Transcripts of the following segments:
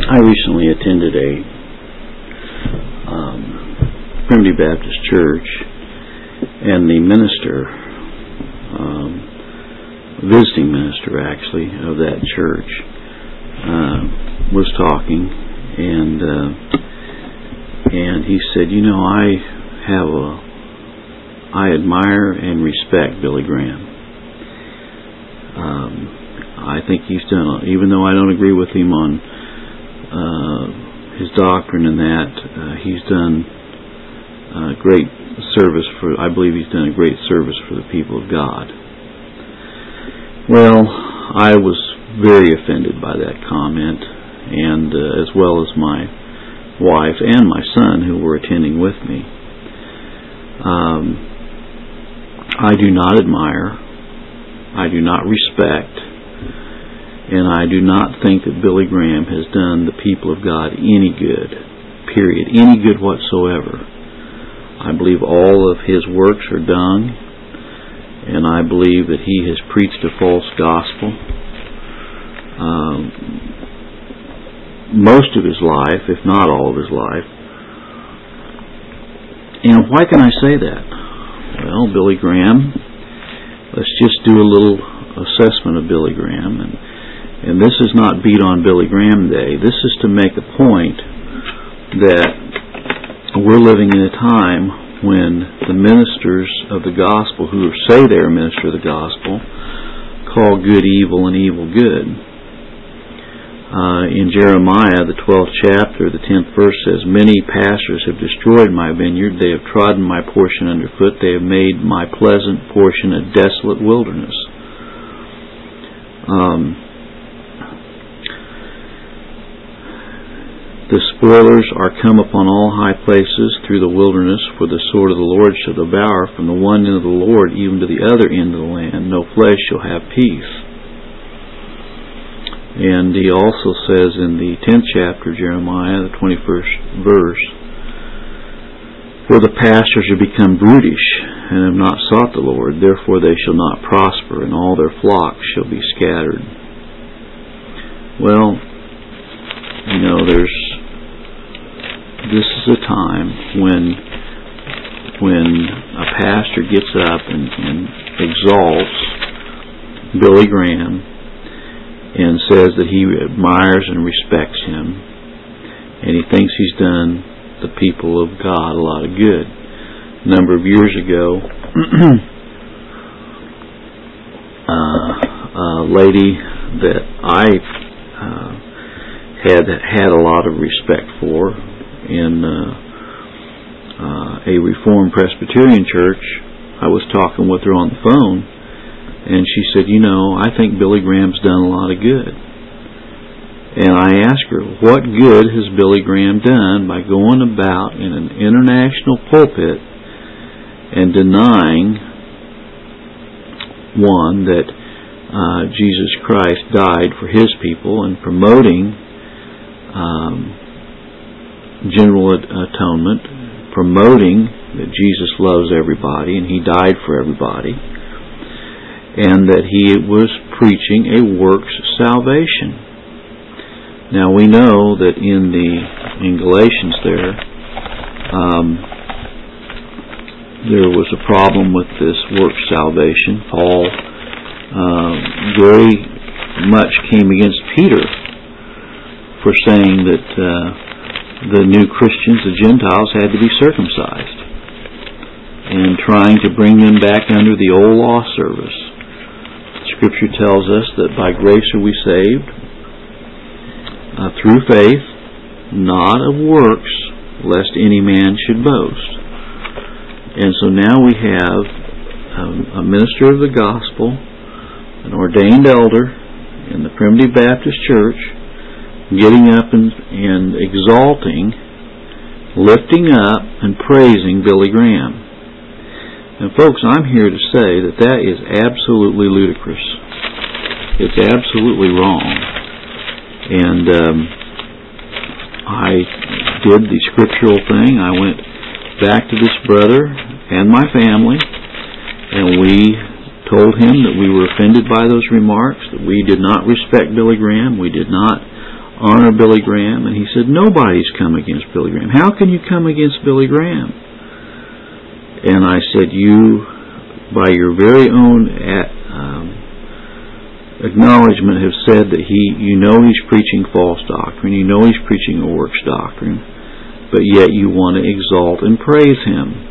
I recently attended a Primitive Baptist church, and the minister, visiting minister actually, of that church, was talking, and he said, I admire and respect Billy Graham. I think he's done, even though I don't agree with him on his doctrine and that, he's done great service I believe he's done a great service for the people of God. Well, I was very offended by that comment, and as well as my wife and my son who were attending with me. I do not admire, I do not respect, and I do not think that Billy Graham has done the people of God any good, period, any good whatsoever. I believe all of his works are dung, and I believe that he has preached a false gospel most of his life, if not all of his life. And why can I say that? Well, Billy Graham, let's just do a little assessment of Billy Graham, and this is not beat on Billy Graham Day. This is to make a point that we're living in a time when the ministers of the gospel, who say they're a minister of the gospel, call good evil and evil good. In Jeremiah, the 12th chapter, the 10th verse says, "Many pastors have destroyed my vineyard. They have trodden my portion underfoot. They have made my pleasant portion a desolate wilderness." The spoilers are come upon all high places through the wilderness, for the sword of the Lord shall devour from the one end of the Lord even to the other end of the land. No flesh shall have peace. And he also says in the 10th chapter, Jeremiah, the 21st verse, "For the pastors are become brutish, and have not sought the Lord, therefore they shall not prosper, and all their flocks shall be scattered." Well, this is a time when a pastor gets up and exalts Billy Graham and says that he admires and respects him, and he thinks he's done the people of God a lot of good. A number of years ago, a lady that I had a lot of respect for in a Reformed Presbyterian church, I was talking with her on the phone, and she said, I think Billy Graham's done a lot of good. And I asked her, what good has Billy Graham done by going about in an international pulpit and denying, one, that Jesus Christ died for his people, and promoting general atonement, promoting that Jesus loves everybody and he died for everybody, and that he was preaching a works salvation. Now we know that in Galatians there was a problem with this works salvation. Paul very much came against Peter for saying that the new Christians, the Gentiles, had to be circumcised, and trying to bring them back under the old law service. Scripture tells us that by grace are we saved, through faith, not of works, lest any man should boast. And so now we have a minister of the gospel, an ordained elder in the Primitive Baptist Church, getting up and exalting, lifting up, and praising Billy Graham. And folks, I'm here to say that is absolutely ludicrous. It's absolutely wrong. And I did the scriptural thing. I went back to this brother and my family, and we told him that we were offended by those remarks, that we did not respect Billy Graham, we did not honor Billy Graham? And he said, nobody's come against Billy Graham. How can you come against Billy Graham? And I said, you, by your very own acknowledgement, have said that you know he's preaching false doctrine, you know he's preaching a works doctrine, but yet you want to exalt and praise him.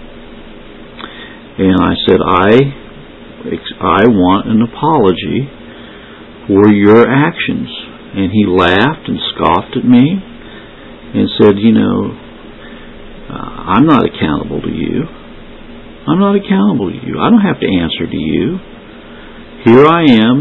And I said, I want an apology for your actions. And he laughed and scoffed at me and said, I'm not accountable to you. I'm not accountable to you. I don't have to answer to you. Here I am,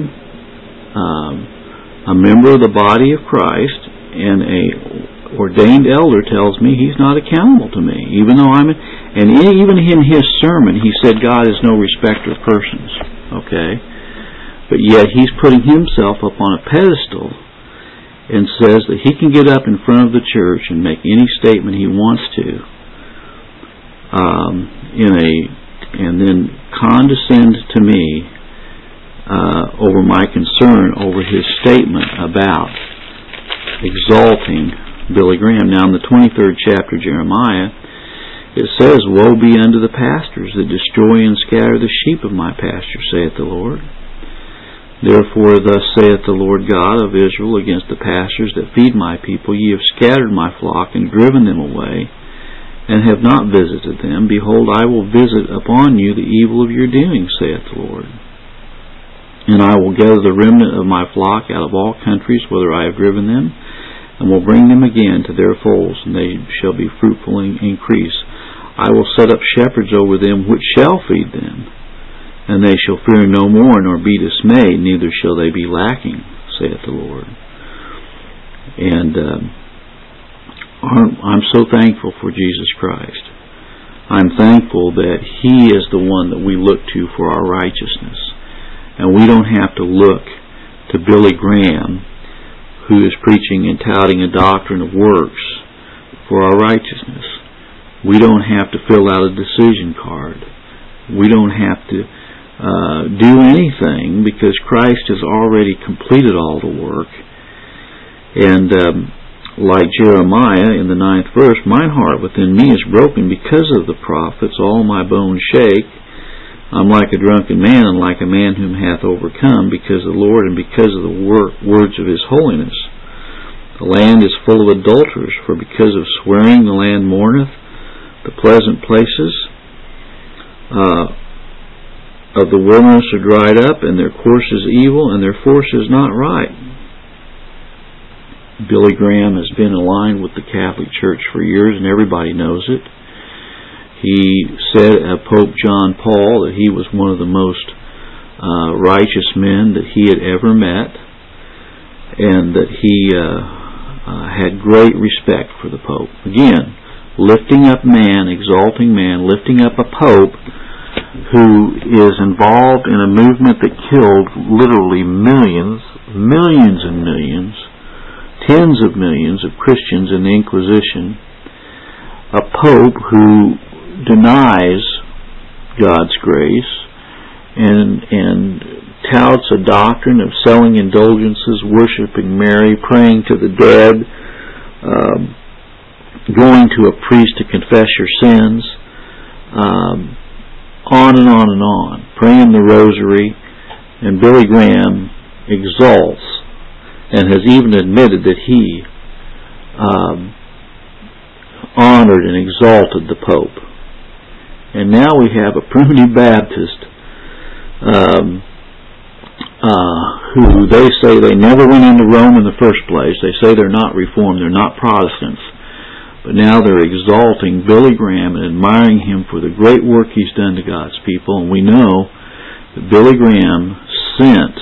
a member of the body of Christ, and a ordained elder tells me he's not accountable to me, even though and even in his sermon he said God is no respecter of persons. Okay? But yet he's putting himself up on a pedestal and says that he can get up in front of the church and make any statement he wants to, and then condescend to me over my concern over his statement about exalting Billy Graham. Now in the 23rd chapter of Jeremiah, it says, woe be unto the pastors that destroy and scatter the sheep of my pasture, saith the Lord. Therefore thus saith the Lord God of Israel against the pastors that feed my people, ye have scattered my flock and driven them away, and have not visited them. Behold, I will visit upon you the evil of your doing, saith the Lord. And I will gather the remnant of my flock out of all countries, whither I have driven them, and will bring them again to their folds, and they shall be fruitful and increase. I will set up shepherds over them which shall feed them, and they shall fear no more, nor be dismayed, neither shall they be lacking, saith the Lord. And I'm so thankful for Jesus Christ. I'm thankful that He is the one that we look to for our righteousness. And we don't have to look to Billy Graham, who is preaching and touting a doctrine of works, for our righteousness. We don't have to fill out a decision card. We don't have to do anything, because Christ has already completed all the work. And like Jeremiah in the 9th verse, mine heart within me is broken because of the prophets, all my bones shake. I'm like a drunken man, and like a man whom hath overcome, because of the Lord and because of the words of His holiness. The land is full of adulterers, for because of swearing the land mourneth. The pleasant places of the wilderness are dried up, and their course is evil, and their force is not right. Billy Graham has been aligned with the Catholic Church for years, and everybody knows it. He said of Pope John Paul that he was one of the most righteous men that he had ever met, and that he had great respect for the Pope. Again, lifting up man, exalting man, lifting up a Pope who is involved in a movement that killed literally millions and millions, tens of millions of Christians in the Inquisition. A Pope who denies God's grace and touts a doctrine of selling indulgences, worshiping Mary, praying to the dead, going to a priest to confess your sins, on and on and on, praying the rosary. And Billy Graham exalts and has even admitted that he honored and exalted the Pope. And now we have a primitive Baptist who they say they never went into Rome in the first place. They say they're not Reformed, they're not Protestants. But now they're exalting Billy Graham and admiring him for the great work he's done to God's people. And we know that Billy Graham sent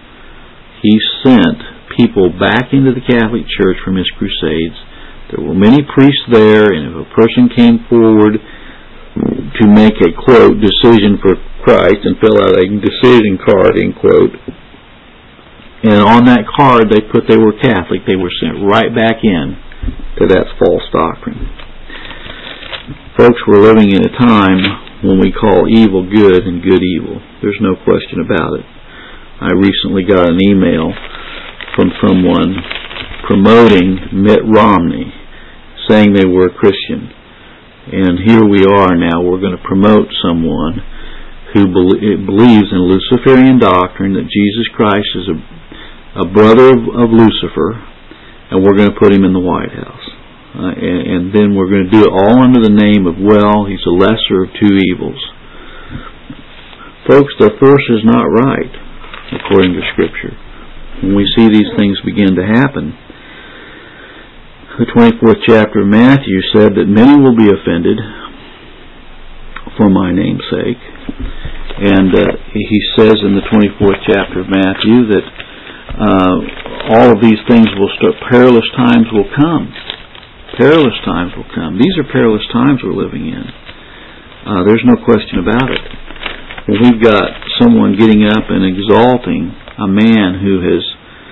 people back into the Catholic Church from his crusades. There were many priests there, and if a person came forward to make a, quote, decision for Christ and fill out a decision card, end quote, and on that card they put they were Catholic, they were sent right back in to that false doctrine. Folks, we're living in a time when we call evil good and good evil. There's no question about it. I recently got an email from someone promoting Mitt Romney, saying they were a Christian. And here we are now, we're going to promote someone who believes in Luciferian doctrine, that Jesus Christ is a brother of Lucifer, and we're going to put him in the White House. And then we're going to do it all under the name of, well, he's a lesser of two evils. Folks, the force is not right, according to Scripture. When we see these things begin to happen, the 24th chapter of Matthew said that many will be offended for my name's sake. And he says in the 24th chapter of Matthew that all of these things will start, perilous times will come. Perilous times will come. These are perilous times we're living in. There's no question about it. We've got someone getting up and exalting a man who has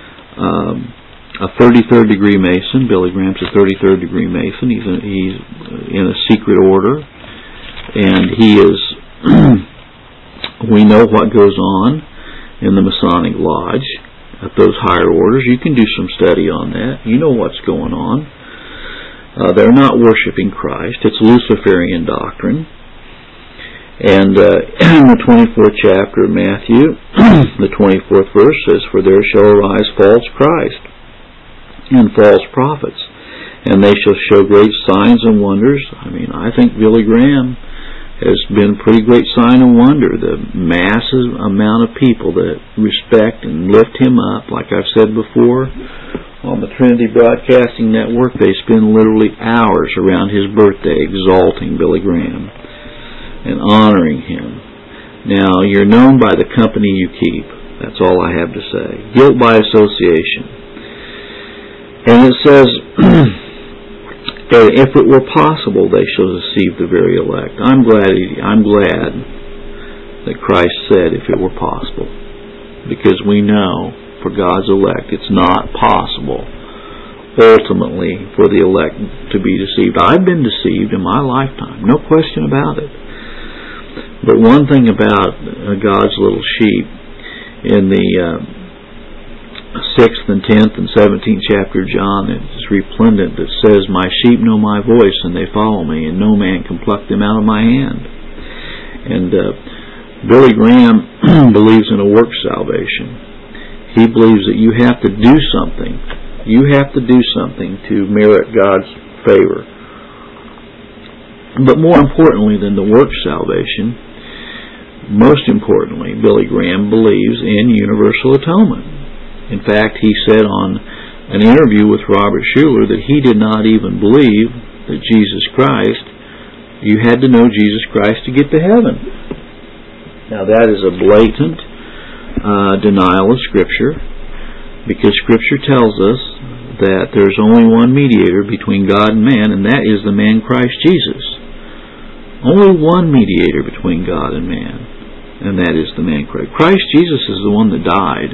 a 33rd degree Mason. Billy Graham's a 33rd degree Mason. He's in a secret order, and he is. We know what goes on in the Masonic Lodge at those higher orders. You can do some study on that. You know what's going on. They're not worshiping Christ. It's Luciferian doctrine. And in the 24th chapter of Matthew, the 24th verse says, "For there shall arise false Christ and false prophets, and they shall show great signs and wonders." I mean, I think Billy Graham has been a pretty great sign and wonder. The massive amount of people that respect and lift him up, like I've said before, on the Trinity Broadcasting Network, they spend literally hours around his birthday exalting Billy Graham and honoring him. Now, you're known by the company you keep. That's all I have to say. Guilt by association. And it says, if it were possible, they shall deceive the very elect. I'm glad that Christ said, if it were possible. Because we know, for God's elect, it's not possible, ultimately, for the elect to be deceived. I've been deceived in my lifetime, no question about it. But one thing about God's little sheep, in the 6th and 10th and 17th chapter of John, it's resplendent that says, "My sheep know my voice, and they follow me, and no man can pluck them out of my hand." And Billy Graham believes in a work salvation. He believes that you have to do something. You have to do something to merit God's favor. But more importantly than the work salvation, most importantly, Billy Graham believes in universal atonement. In fact, he said on an interview with Robert Schuller that he did not even believe that Jesus Christ, you had to know Jesus Christ to get to heaven. Now that is a blatant denial of Scripture, because Scripture tells us that there's only one mediator between God and man, and that is the man Christ Jesus. Only one mediator between God and man, and that is the man Christ. Christ Jesus is the one that died.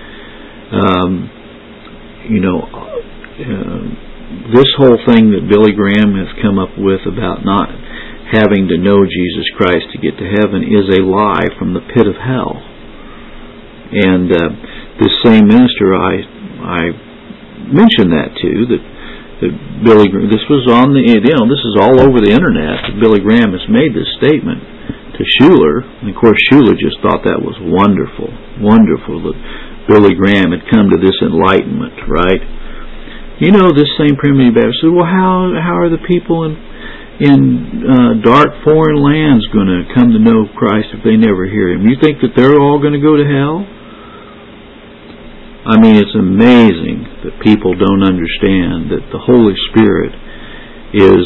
This whole thing that Billy Graham has come up with about not having to know Jesus Christ to get to heaven is a lie from the pit of hell. And this same minister, I mentioned that to, that Billy Graham, this was on the, this is all over the internet, that Billy Graham has made this statement to Schuller, and of course Schuller just thought that was wonderful that Billy Graham had come to this enlightenment, right? This same primitive Baptist said, well, how are the people in dark foreign lands going to come to know Christ if they never hear Him? You think that they're all going to go to hell? I mean, it's amazing that people don't understand that the Holy Spirit is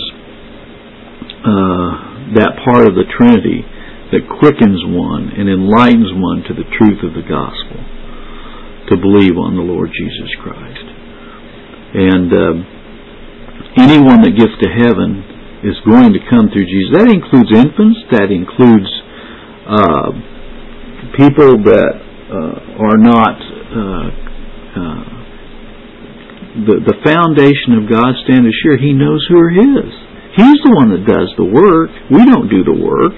that part of the Trinity that quickens one and enlightens one to the truth of the gospel, to believe on the Lord Jesus Christ. And anyone that gets to heaven is going to come through Jesus. That includes infants. That includes people that are not... the foundation of God, stand assured, He knows who are His. He's the one that does the work. We don't do the work.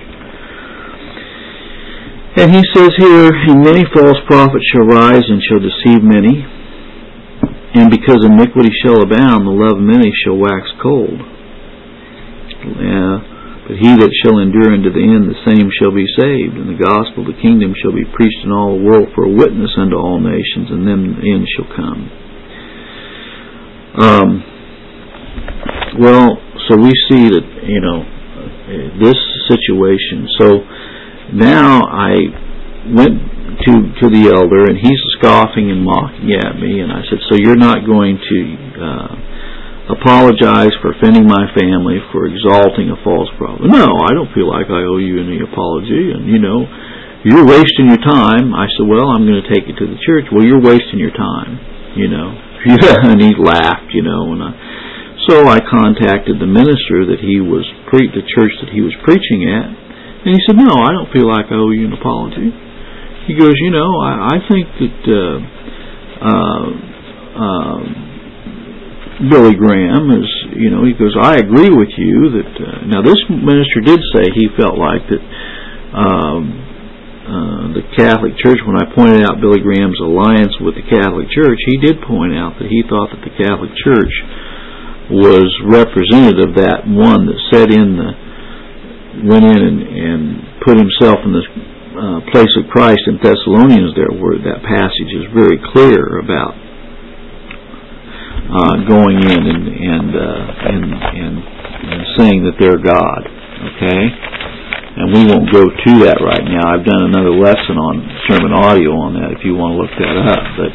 And he says here, and many false prophets shall rise and shall deceive many. And because iniquity shall abound, the love of many shall wax cold. But he that shall endure unto the end, the same shall be saved. And the gospel of the kingdom shall be preached in all the world for a witness unto all nations, and then the end shall come. So we see that, this situation. So now I went to the elder, and he's scoffing and mocking at me, and I said, so you're not going to apologize for offending my family, for exalting a false prophet? No, I don't feel like I owe you any apology, and you're wasting your time. I said, well, I'm going to take you to the church. Well, you're wasting your time, and he laughed, so I contacted the minister that the church that he was preaching at, and he said, no, I don't feel like I owe you an apology. He goes, I think that Billy Graham is, he goes, I agree with you that, now this minister did say he felt like that the Catholic Church, when I pointed out Billy Graham's alliance with the Catholic Church, he did point out that he thought that the Catholic Church was representative of that one that went in and put himself in the place of Christ in Thessalonians there, where that passage is very clear about going in and saying that they're God. Okay? And we won't go to that right now. I've done another lesson on sermon audio on that if you want to look that up. But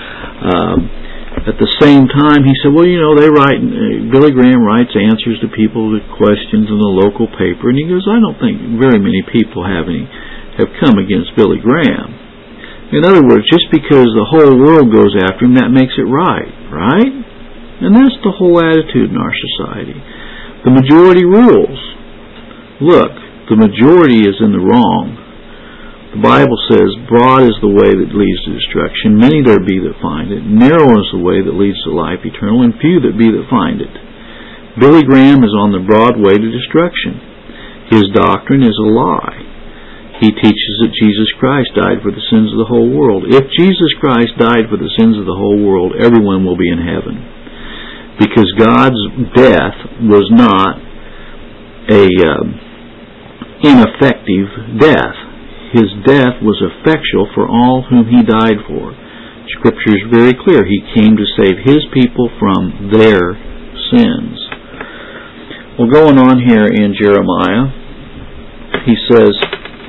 at the same time, he said, well, they write, Billy Graham writes answers to people with questions in the local paper, and he goes, I don't think very many people have come against Billy Graham. In other words, just because the whole world goes after him, that makes it right? And that's the whole attitude in our society. The majority rules. Look, the majority is in the wrong. The Bible says, broad is the way that leads to destruction, many there be that find it, narrow is the way that leads to life eternal, and few that be that find it. Billy Graham is on the broad way to destruction. His doctrine is a lie. He teaches that Jesus Christ died for the sins of the whole world. If Jesus Christ died for the sins of the whole world, everyone will be in heaven. Because God's death was not a ineffective death. His death was effectual for all whom He died for. Scripture is very clear. He came to save His people from their sins. Well, going on here in Jeremiah, he says,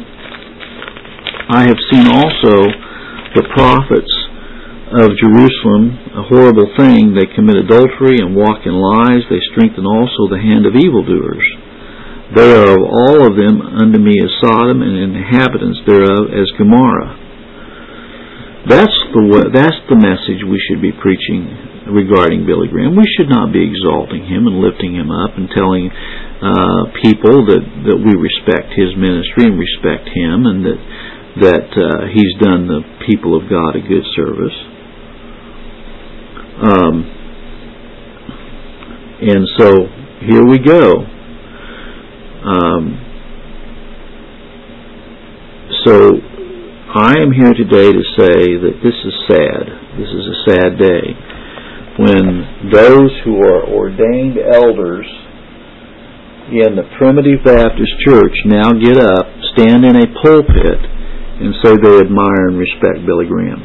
I have seen also the prophets of Jerusalem, a horrible thing. They commit adultery and walk in lies. They strengthen also the hand of evildoers. They are of all of them unto me as Sodom, and inhabitants thereof as Gomorrah. That's the message we should be preaching regarding Billy Graham. We should not be exalting him and lifting him up and telling people that we respect his ministry and respect him, and that he's done the people of God a good service. And so here we go. So I am here today to say that this is sad. This is a sad day when those who are ordained elders in the Primitive Baptist Church now get up, stand in a pulpit, and say they admire and respect Billy Graham.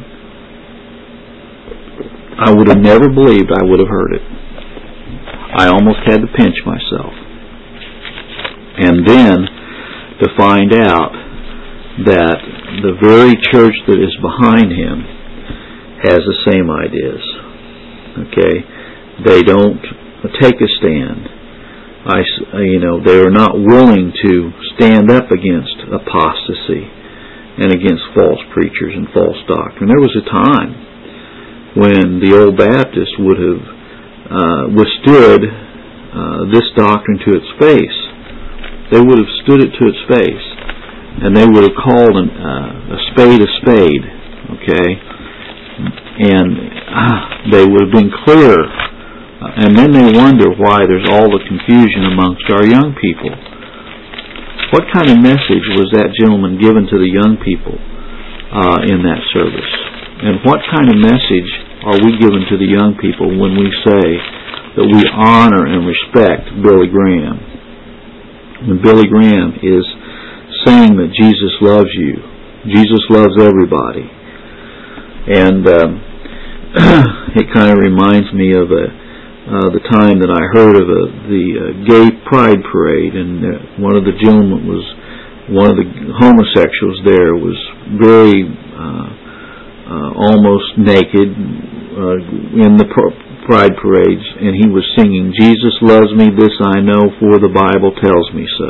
I would have never believed I would have heard it. I almost had to pinch myself. And then to find out that the very church that is behind him has the same ideas. Okay? They don't take a stand. They are not willing to stand up against apostasy and against false preachers and false doctrine. There was a time when the old Baptists would have withstood this doctrine to its face. They would have stood it to its face, and they would have called a spade, okay? And they would have been clear. And then they wonder why there's all the confusion amongst our young people. What kind of message was that gentleman given to the young people in that service? And what kind of message are we giving to the young people when we say that we honor and respect Billy Graham? When Billy Graham is saying that Jesus loves you, Jesus loves everybody. And it kind of reminds me of the time that I heard of the gay pride parade, and one of the gentlemen was, one of the homosexuals there was very almost naked in the pride parades, and he was singing, "Jesus loves me, this I know, for the Bible tells me so."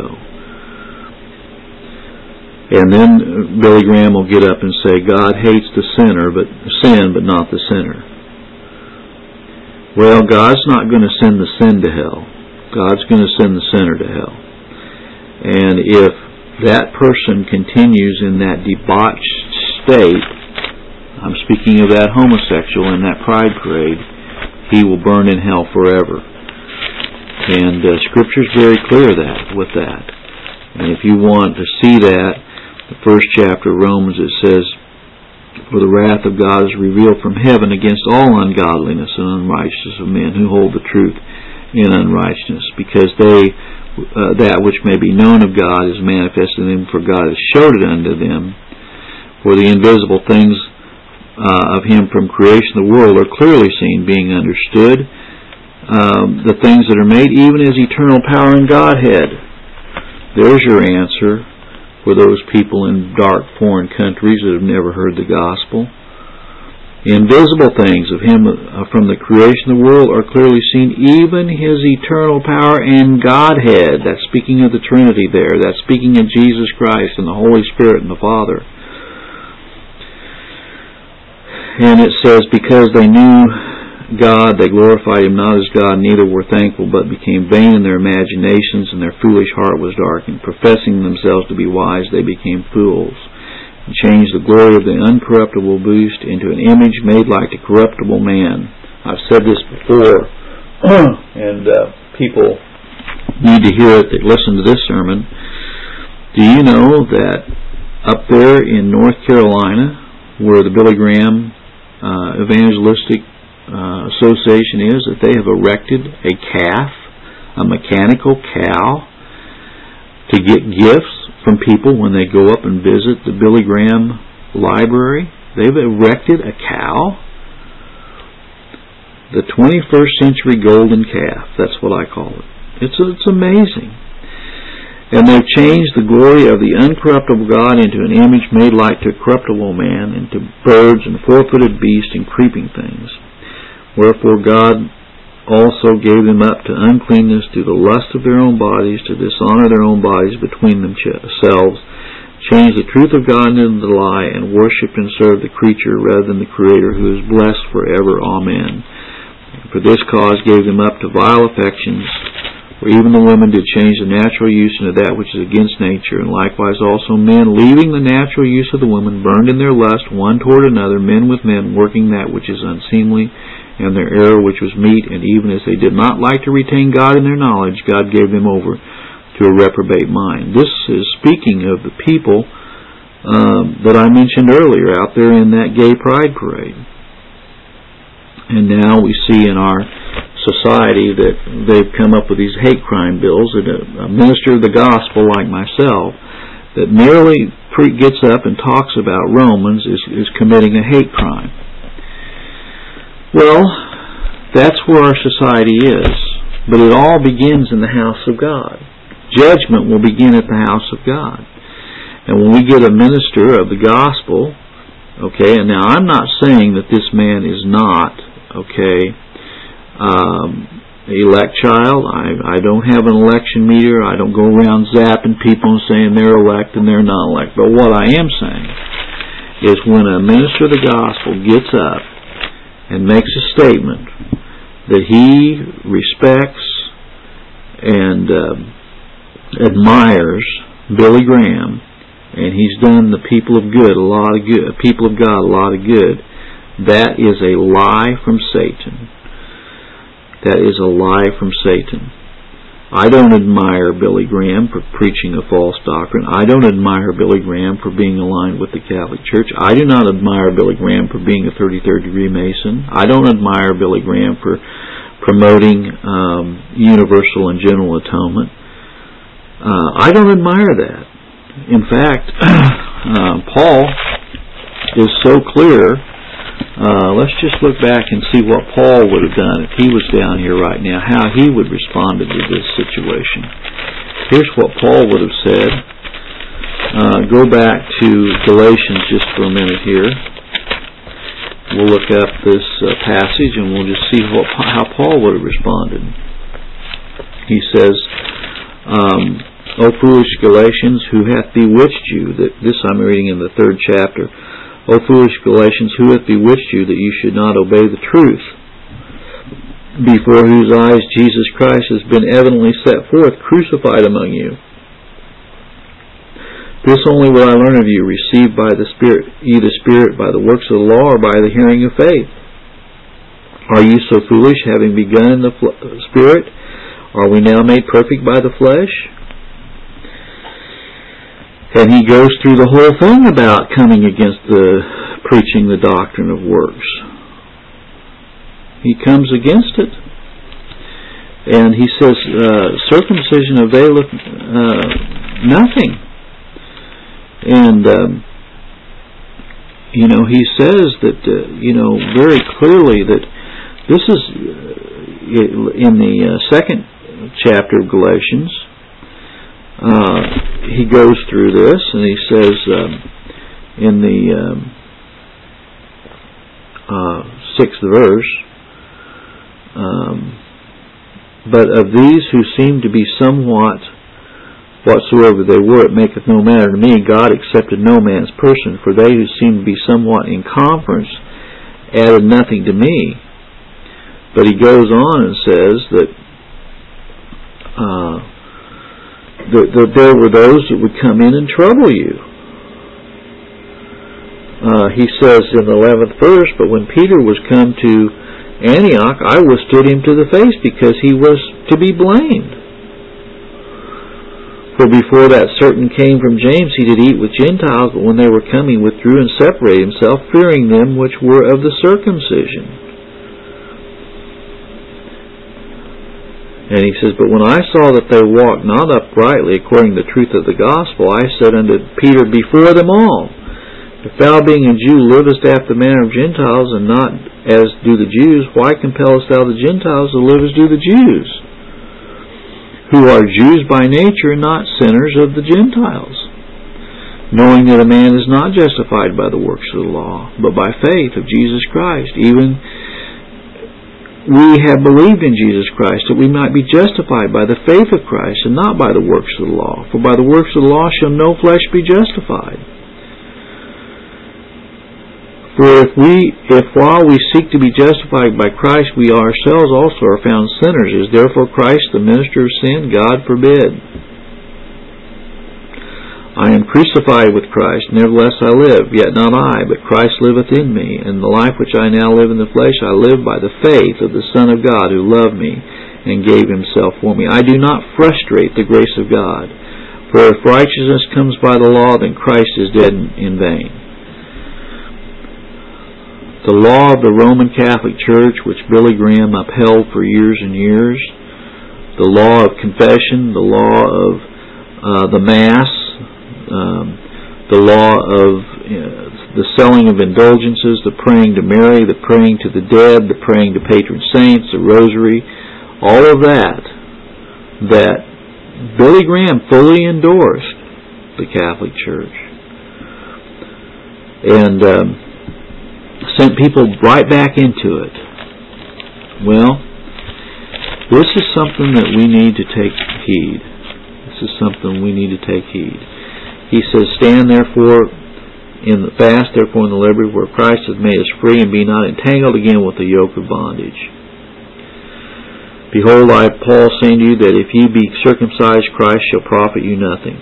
And then Billy Graham will get up and say, "God hates the sin, but not the sinner." Well, God's not going to send the sin to hell. God's going to send the sinner to hell. And if that person continues in that debauched state, I'm speaking of that homosexual in that pride parade, he will burn in hell forever. And Scripture's very clear with that. And if you want to see that, the first chapter of Romans, it says, "For the wrath of God is revealed from heaven against all ungodliness and unrighteousness of men who hold the truth in unrighteousness, because that which may be known of God is manifested in them, for God has showed it unto them. For the invisible things of Him from creation of the world are clearly seen, being understood, the things that are made, even His eternal power and Godhead." There's your answer for those people in dark foreign countries that have never heard the gospel. The invisible things of Him from the creation of the world are clearly seen, even His eternal power and Godhead. That's speaking of the Trinity there. That's speaking of Jesus Christ and the Holy Spirit and the Father. And it says, "Because they knew God, they glorified Him not as God, neither were thankful, but became vain in their imaginations, and their foolish heart was darkened. Professing themselves to be wise, they became fools, and changed the glory of the uncorruptible beast into an image made like a corruptible man." I've said this before, and people need to hear it that listen to this sermon. Do you know that up there in North Carolina, where the Billy Graham Evangelistic Association is, that they have erected a calf, a mechanical cow, to get gifts from people when they go up and visit the Billy Graham library? They've erected a cow. The 21st century golden calf, that's what I call it. It's amazing. And they've changed the glory of the uncorruptible God into an image made like to a corruptible man, into birds and four-footed beasts and creeping things. Wherefore God also gave them up to uncleanness through the lust of their own bodies, to dishonor their own bodies between themselves, changed the truth of God into the lie, and worshipped and served the creature rather than the Creator, who is blessed forever. Amen. For this cause gave them up to vile affections, for even the women did change the natural use into that which is against nature, and likewise also men, leaving the natural use of the woman, burned in their lust one toward another, men with men, working that which is unseemly, and their error which was meat, and even as they did not like to retain God in their knowledge, God gave them over to a reprobate mind. This is speaking of the people that I mentioned earlier out there in that gay pride parade. And now we see in our society that they've come up with these hate crime bills, and a minister of the gospel like myself that merely gets up and talks about Romans is committing a hate crime. Well, that's where our society is. But it all begins in the house of God. Judgment will begin at the house of God. And when we get a minister of the gospel, okay, and now I'm not saying that this man is not, okay, elect child. I don't have an election meter. I don't go around zapping people and saying they're elect and they're not elect. But what I am saying is when a minister of the gospel gets up and makes a statement that he respects and admires Billy Graham, and he's done the people of God a lot of good, that is a lie from Satan. That is a lie from Satan. I don't admire Billy Graham for preaching a false doctrine. I don't admire Billy Graham for being aligned with the Catholic Church. I do not admire Billy Graham for being a 33rd degree Mason. I don't admire Billy Graham for promoting universal and general atonement. I don't admire that. In fact, Paul is so clear. Let's just look back and see what Paul would have done if he was down here right now, how he would respond to this situation. Here's what Paul would have said. Go back to Galatians just for a minute here. We'll look up this passage and we'll just see how Paul would have responded. He says, O foolish Galatians, who hath bewitched you? This I'm reading in the 3rd chapter. O foolish Galatians, who hath bewitched you that you should not obey the truth, before whose eyes Jesus Christ has been evidently set forth, crucified among you? This only will I learn of you, received by the Spirit, ye the Spirit by the works of the law, or by the hearing of faith? Are you so foolish, having begun in the Spirit? Are we now made perfect by the flesh? And he goes through the whole thing about coming against preaching the doctrine of works. He comes against it. And he says, circumcision availeth nothing. And, he says that, very clearly that this is in the 2nd chapter of Galatians. He goes through this and he says in the 6th verse, but of these who seem to be somewhat whatsoever they were, it maketh no matter to me. God accepted no man's person, for they who seem to be somewhat in conference added nothing to me. But he goes on and says that there were those that would come in and trouble you. He says in the 11th verse, but when Peter was come to Antioch, I withstood him to the face, because he was to be blamed. For before that certain came from James, he did eat with Gentiles, but when they were come, he withdrew and separated himself, fearing them which were of the circumcision. And he says, but when I saw that they walked not uprightly according to the truth of the gospel, I said unto Peter before them all, if thou being a Jew livest after the manner of Gentiles, and not as do the Jews, why compellest thou the Gentiles to live as do the Jews, who are Jews by nature, and not sinners of the Gentiles? Knowing that a man is not justified by the works of the law, but by faith of Jesus Christ. Even we have believed in Jesus Christ, that we might be justified by the faith of Christ, and not by the works of the law. For by the works of the law shall no flesh be justified. For if while we seek to be justified by Christ, we ourselves also are found sinners, is therefore Christ the minister of sin? God forbid. I am crucified with Christ, nevertheless I live, yet not I, but Christ liveth in me. And the life which I now live in the flesh, I live by the faith of the Son of God, who loved me and gave himself for me. I do not frustrate the grace of God. For if righteousness comes by the law, then Christ is dead in vain. The law of the Roman Catholic Church, which Billy Graham upheld for years and years, the law of confession, the law of the Mass, the law of the selling of indulgences, the praying to Mary, the praying to the dead, the praying to patron saints, the rosary, all of that Billy Graham fully endorsed the Catholic Church. And sent people right back into it. Well, this is something that we need to take heed. This is something we need to take heed. He says, stand therefore in the fast, therefore in the liberty where Christ hath made us free, and be not entangled again with the yoke of bondage. Behold, I, Paul, saying to you that if ye be circumcised, Christ shall profit you nothing.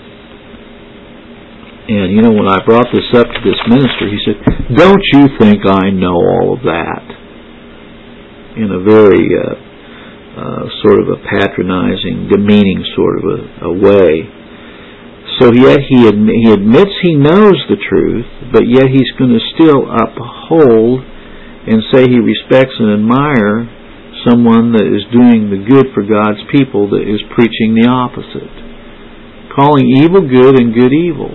And, when I brought this up to this minister, he said, don't you think I know all of that? In a very sort of a patronizing, demeaning sort of a way. So yet he admits he knows the truth, but yet he's going to still uphold and say he respects and admires someone that is doing the good for God's people that is preaching the opposite. Calling evil good and good evil.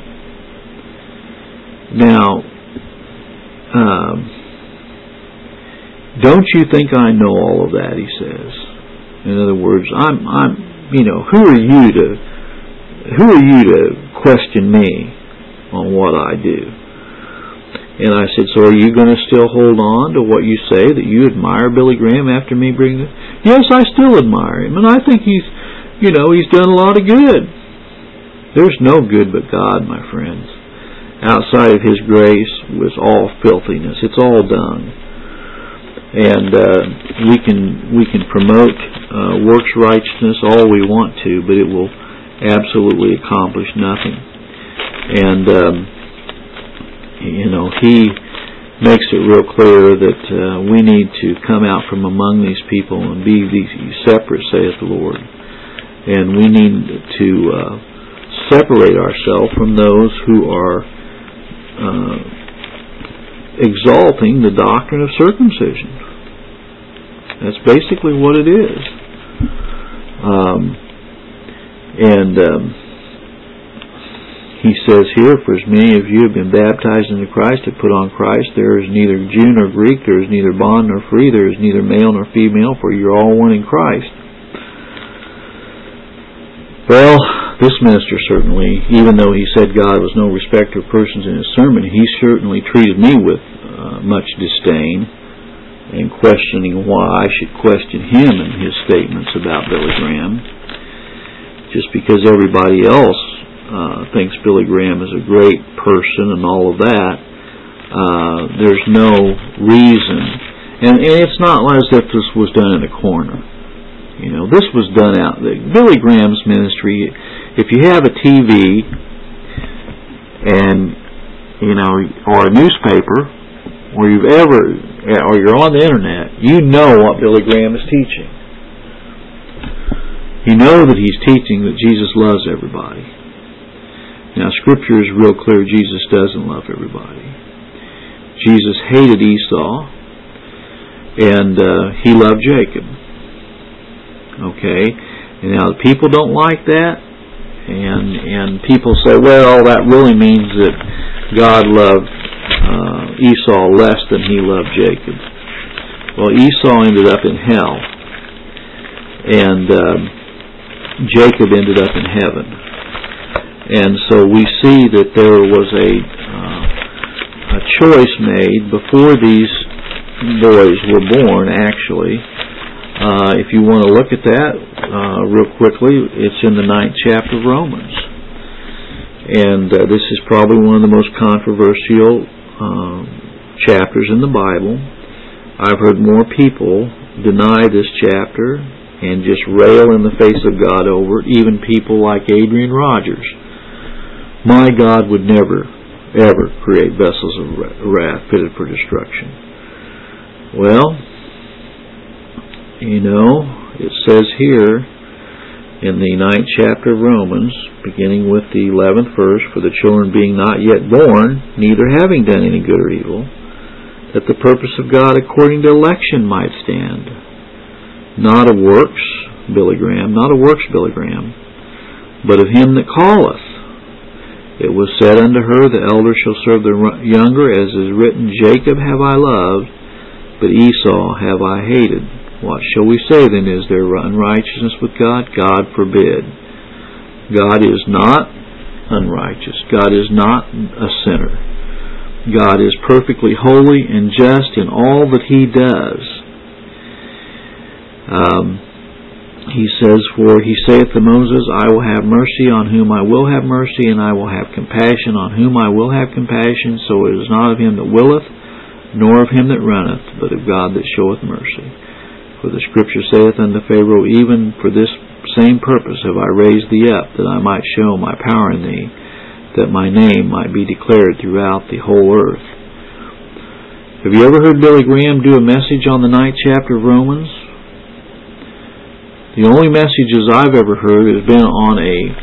Now, don't you think I know all of that, he says. In other words, who are you to question me on what I do? And I said, so are you going to still hold on to what you say, that you admire Billy Graham after me bringing it? Yes, I still admire him, and I think he's done a lot of good. There's no good but God, my friends. Outside of His grace was all filthiness. It's all dung. And we can promote works righteousness all we want to, but it will absolutely accomplish nothing. And He makes it real clear that we need to come out from among these people and be separate, saith the Lord. And we need to separate ourselves from those who are exalting the doctrine of circumcision. That's basically what it is. He says here, for as many of you have been baptized into Christ, have put on Christ, there is neither Jew nor Greek, there is neither bond nor free, there is neither male nor female, for you're all one in Christ. Well, this minister certainly, even though he said God was no respecter of persons in his sermon, he certainly treated me with much disdain and questioning why I should question him in his statements about Billy Graham. Just because everybody else thinks Billy Graham is a great person and all of that, there's no reason. And it's not as if this was done in a corner. This was done out. Billy Graham's ministry, if you have a TV and, or a newspaper, or you're on the internet, you know what Billy Graham is teaching. You know that he's teaching that Jesus loves everybody. Now, Scripture is real clear. Jesus doesn't love everybody. Jesus hated Esau, and he loved Jacob. Okay? And now, people don't like that, and people say, well, that really means that God loved Esau less than he loved Jacob. Well, Esau ended up in hell, and Jacob ended up in heaven. And so we see that there was a choice made before these boys were born, actually. If you want to look at that real quickly, it's in the 9th chapter of Romans. And this is probably one of the most controversial chapters in the Bible. I've heard more people deny this chapter and just rail in the face of God over it, even people like Adrian Rogers. My God would never, ever create vessels of wrath fitted for destruction. Well, it says here in the 9th chapter of Romans, beginning with the 11th verse, for the children being not yet born, neither having done any good or evil, that the purpose of God according to election might stand. Not of works, Billy Graham, but of him that calleth. It was said unto her, the elder shall serve the younger, as is written, Jacob have I loved, but Esau have I hated. What shall we say then? Is there unrighteousness with God? God forbid. God is not unrighteous. God is not a sinner. God is perfectly holy and just in all that He does. He says, for He saith to Moses, I will have mercy on whom I will have mercy, and I will have compassion on whom I will have compassion. So it is not of him that willeth, nor of him that runneth, but of God that showeth mercy. For the Scripture saith unto Pharaoh, even for this same purpose have I raised thee up, that I might show my power in thee, that my name might be declared throughout the whole earth. Have you ever heard Billy Graham do a message on the 9th chapter of Romans? The only messages I've ever heard has been on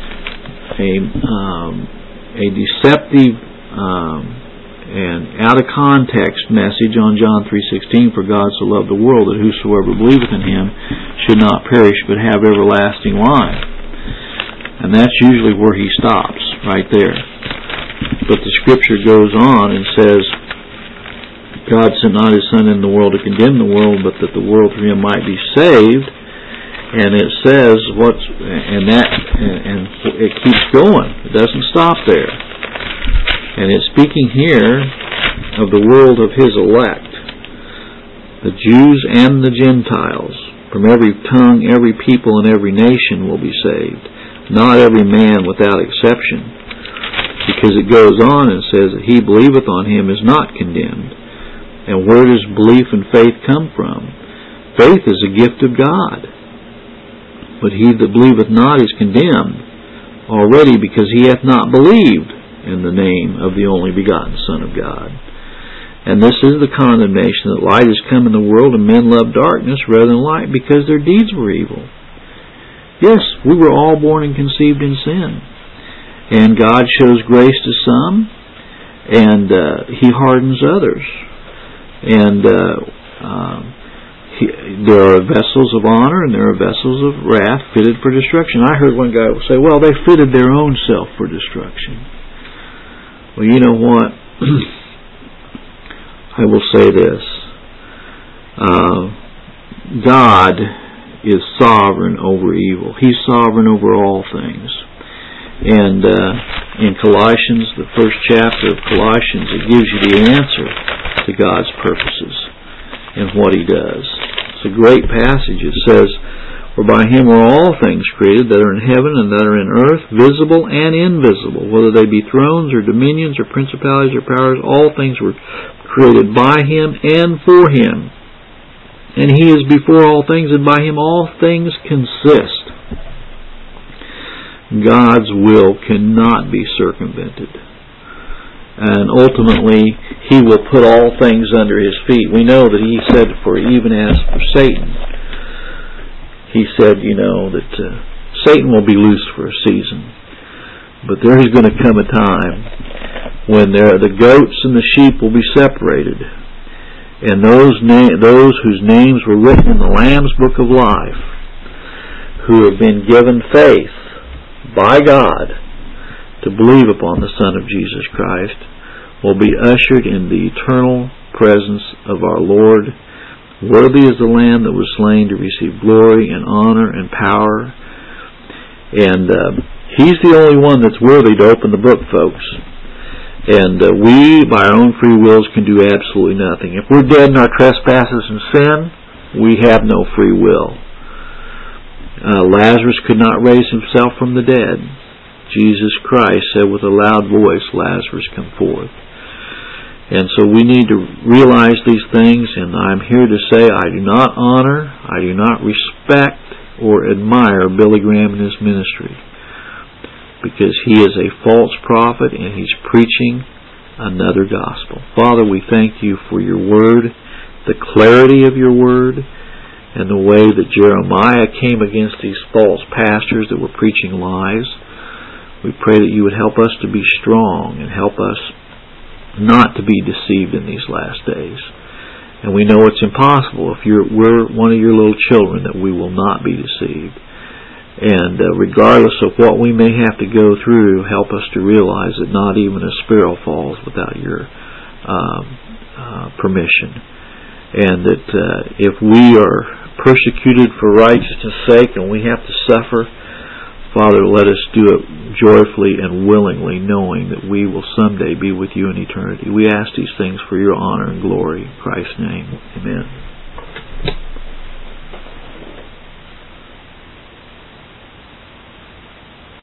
a deceptive and out of context message on John 3:16, for God so loved the world that whosoever believeth in Him should not perish but have everlasting life. And that's usually where he stops, right there. But the Scripture goes on and says, God sent not His Son in the world to condemn the world, but that the world through Him might be saved. And it says and it keeps going. It doesn't stop there. And it's speaking here of the world of His elect, the Jews and the Gentiles. From every tongue, every people, and every nation will be saved. Not every man without exception. Because it goes on and says that he believeth on Him is not condemned. And where does belief and faith come from? Faith is a gift of God. But he that believeth not is condemned already, because he hath not believed in the name of the only begotten Son of God. And this is the condemnation, that light is come in the world, and men love darkness rather than light, because their deeds were evil. Yes, we were all born and conceived in sin. And God shows grace to some, and He hardens others. And there are vessels of honor and there are vessels of wrath fitted for destruction. I heard one guy say, well, they fitted their own self for destruction. Well, you know what? I will say this. God is sovereign over evil. He's sovereign over all things. And in Colossians, the first chapter of Colossians, it gives you the answer to God's purposes and what He does. It's a great passage. It says, for by Him are all things created that are in heaven and that are in earth, visible and invisible, whether they be thrones or dominions or principalities or powers. All things were created by Him and for Him. And He is before all things, and by Him all things consist. God's will cannot be circumvented. And ultimately, He will put all things under His feet. We know that He said, for even as for Satan, He said, that Satan will be loose for a season. But there is going to come a time when the goats and the sheep will be separated. And those whose names were written in the Lamb's Book of Life, who have been given faith by God to believe upon the Son of Jesus Christ, will be ushered in the eternal presence of our Lord. Worthy is the Lamb that was slain to receive glory and honor and power. And He's the only one that's worthy to open the book, folks. And we, by our own free wills, can do absolutely nothing. If we're dead in our trespasses and sin, we have no free will. Lazarus could not raise himself from the dead. Jesus Christ said with a loud voice, Lazarus, come forth. And so we need to realize these things, and I'm here to say I do not honor, I do not respect or admire Billy Graham and his ministry, because he is a false prophet and he's preaching another gospel. Father, we thank You for Your word, the clarity of Your word, and the way that Jeremiah came against these false pastors that were preaching lies. We pray that You would help us to be strong and help us not to be deceived in these last days. And we know it's impossible if we're one of Your little children, that we will not be deceived. And regardless of what we may have to go through, help us to realize that not even a sparrow falls without Your permission. And that if we are persecuted for righteousness' sake and we have to suffer, Father, let us do it joyfully and willingly, knowing that we will someday be with You in eternity. We ask these things for Your honor and glory. In Christ's name, amen.